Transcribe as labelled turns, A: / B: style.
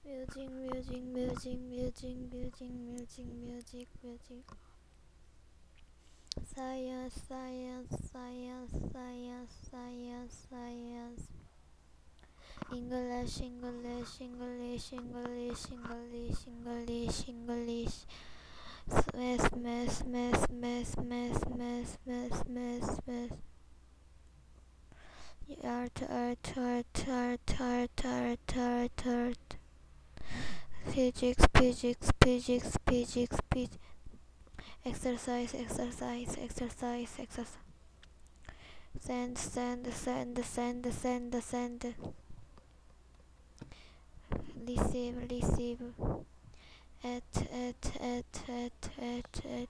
A: Music, music, music, music, music, music, music, music. Science, science, science, science, science, science. English, English, English, English, English, English, English. Mess, mess, mess, mess, mess, mess, mess, mess, mess. Art, art, art, art, art, art, art, art. Physics, physics, physics, physics, physics. Exercise, exercise, exercise, exercise. Send, send, send, send, send, send. Receive, receive. Et, et, et, et, et, et.